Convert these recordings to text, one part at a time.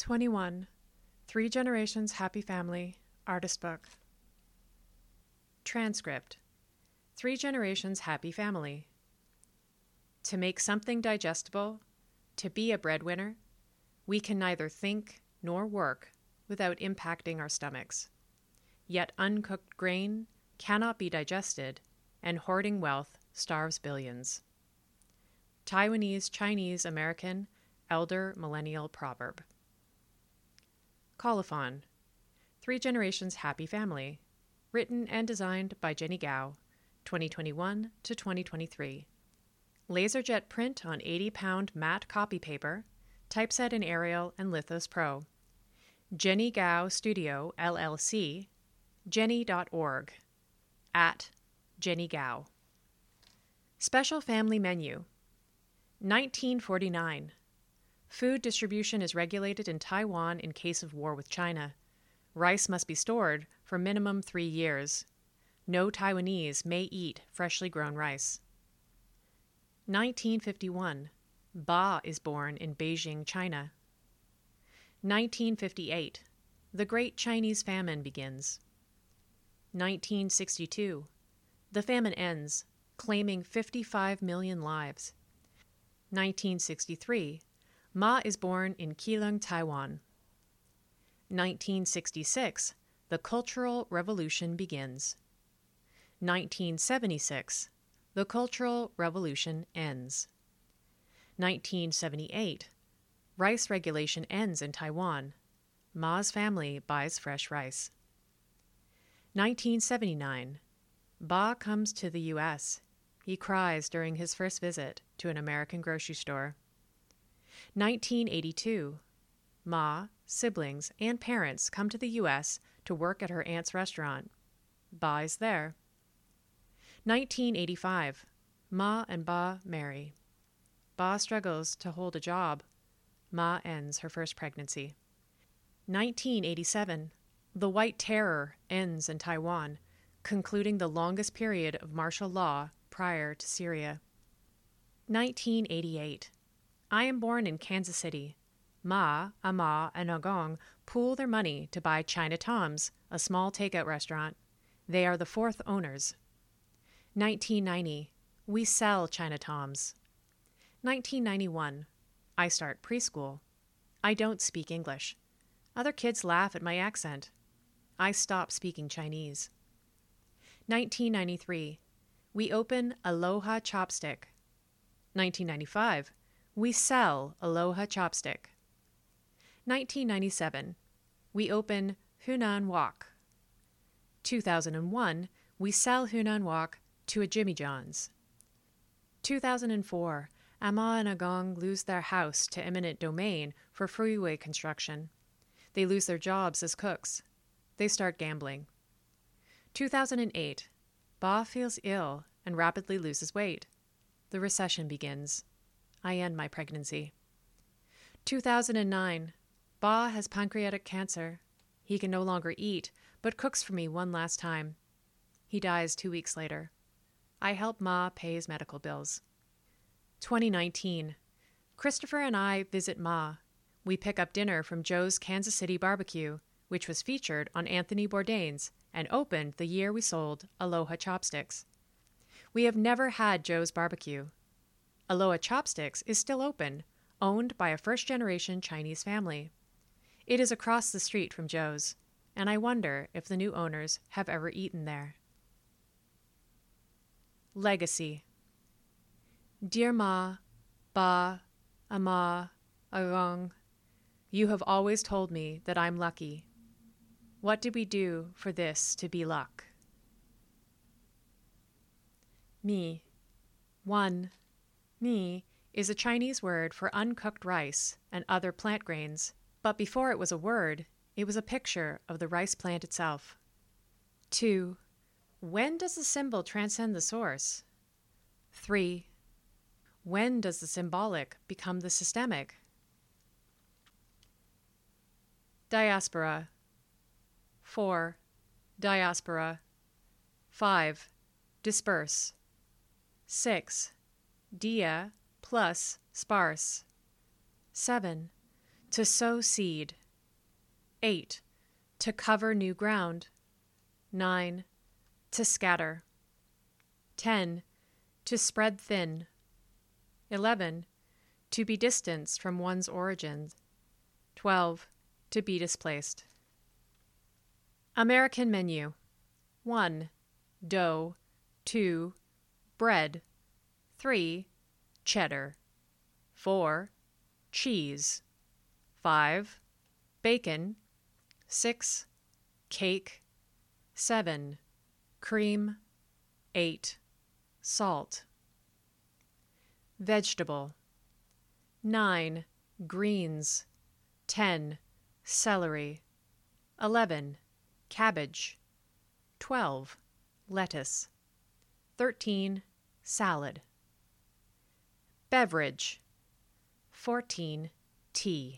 21. Three Generations Happy Family, Artist Book. Transcript. Three Generations Happy Family. To make something digestible, to be a breadwinner, we can neither think nor work without impacting our stomachs. Yet uncooked grain cannot be digested, and hoarding wealth starves billions. Taiwanese Chinese American Elder Millennial Proverb. Colophon. Three Generations Happy Family. Written and designed by Jenny Gao, 2021 to 2023. Laserjet print on 80-pound matte copy paper, typeset in Arial and Lithos Pro. Jenny Gao Studio, LLC, jenny.org, at Jenny Gao. Special Family Menu. 1949. Food distribution is regulated in Taiwan in case of war with China. Rice must be stored for minimum 3 years. No Taiwanese may eat freshly grown rice. 1951. Ba is born in Beijing, China. 1958. The Great Chinese Famine begins. 1962. The famine ends, claiming 55 million lives. 1963. Ma is born in Keelung, Taiwan. 1966. The Cultural Revolution begins. 1976. The Cultural Revolution ends. 1978. Rice regulation ends in Taiwan. Ma's family buys fresh rice. 1979. Ba comes to the U.S. He cries during his first visit to an American grocery store. 1982. Ma, siblings, and parents come to the U.S. to work at her aunt's restaurant. Ba is there. 1985. Ma and Ba marry. Ba struggles to hold a job. Ma ends her first pregnancy. 1987. The White Terror ends in Taiwan, concluding the longest period of martial law prior to Syria. 1988. I am born in Kansas City. Ma, Ama, and Agong pool their money to buy China Tom's, a small takeout restaurant. They are the fourth owners. 1990. We sell China Tom's. 1991. I start preschool. I don't speak English. Other kids laugh at my accent. I stop speaking Chinese. 1993. We open Aloha Chopstick. 1995. We sell Aloha Chopstick. 1997. We open Hunan Wok. 2001. We sell Hunan Wok to a Jimmy John's. 2004. Ama and Agong lose their house to eminent domain for freeway construction. They lose their jobs as cooks. They start gambling. 2008. Ba feels ill and rapidly loses weight. The recession begins. I end my pregnancy. 2009. Ba has pancreatic cancer. He can no longer eat, but cooks for me one last time. He dies 2 weeks later. I help Ma pay his medical bills. 2019. Christopher and I visit Ma. We pick up dinner from Joe's Kansas City Barbecue, which was featured on Anthony Bourdain's and opened the year we sold Aloha Chopsticks. We have never had Joe's Barbecue. Aloha Chopsticks is still open, owned by a first-generation Chinese family. It is across the street from Joe's, and I wonder if the new owners have ever eaten there. Legacy. Dear Ma, Ba, Ama, Agong, you have always told me that I'm lucky. What did we do for this to be luck? Mi. 1. Mi is a Chinese word for uncooked rice and other plant grains, but before it was a word, it was a picture of the rice plant itself. 2. When does the symbol transcend the source? 3. When does the symbolic become the systemic? Diaspora. 4. Diaspora. 5. Disperse. 6. Dia plus sparse. 7. To sow seed. 8. To cover new ground. 9. To scatter. 10. To spread thin. 11. To be distanced from one's origins. 12. To be displaced. American menu. 1. Dough. 2. Bread. 3. Cheddar. 4. Cheese. 5. Bacon. 6. Cake. 7. Cream. 8. Salt. Vegetable. 9. Greens. 10. Celery. 11. Cabbage. 12. Lettuce. 13. Salad. Beverage. 14. Tea.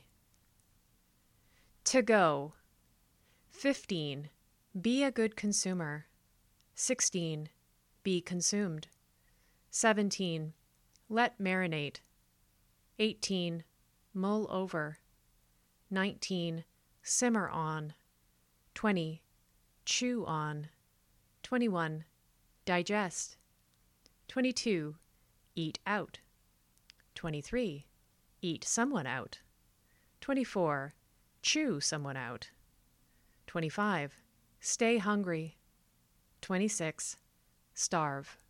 To go. 15. Be a good consumer. 16. Be consumed. 17. Let marinate. 18. Mull over. 19. Simmer on. 20. Chew on. 21. Digest. 22. Eat out. 23. Eat someone out. 24. Chew someone out. 25. Stay hungry. 26. Starve.